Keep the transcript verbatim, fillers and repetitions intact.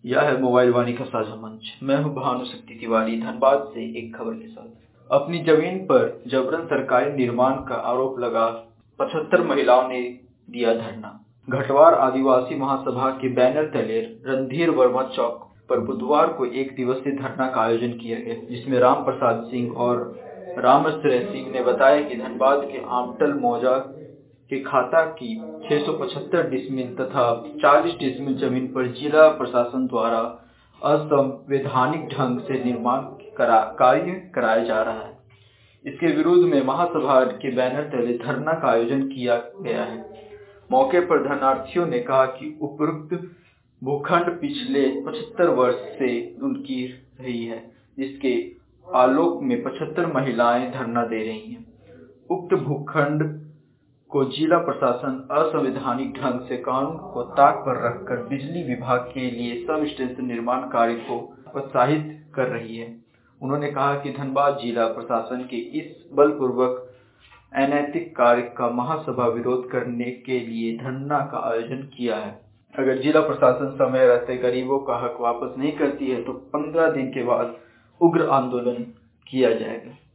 यह है मोबाइल वाणी का साझा मंच। मैं हूं भानुशक्ति तिवारी, धनबाद से एक खबर के साथ। अपनी जमीन पर जबरन सरकारी निर्माण का आरोप लगा पचहत्तर महिलाओं ने दिया धरना। घटवार आदिवासी महासभा के बैनर तले रणधीर वर्मा चौक पर बुधवार को एक दिवसीय धरना का आयोजन किया गया, जिसमें राम प्रसाद सिंह और रामाश्रय सिंह ने बताया कि धनबाद के आमटल मौजा के खाता की छह सौ पचहत्तर डिसमिल तथा चालीस डिसमिल जमीन पर जिला प्रशासन द्वारा असंवैधानिक ढंग से निर्माण करा, कार्य कराया जा रहा है। इसके विरोध में महासभा के बैनर तले धरना का आयोजन किया गया है। मौके पर धरनार्थियों ने कहा कि उपरोक्त भूखंड पिछले पचहत्तर वर्ष से उनकी रही है, जिसके आलोक में पचहत्तर महिलाएं धरना दे रही हैं। उक्त भूखंड को जिला प्रशासन असंवैधानिक ढंग से कानून को ताक पर रखकर बिजली विभाग के लिए सब स्टेशन निर्माण कार्य को प्रोत्साहित कर रही है। उन्होंने कहा कि धनबाद जिला प्रशासन के इस बलपूर्वक अनैतिक कार्य का महासभा विरोध करने के लिए धरना का आयोजन किया है। अगर जिला प्रशासन समय रहते गरीबों का हक वापस नहीं करती है तो पंद्रह दिन के बाद उग्र आंदोलन किया जाएगा।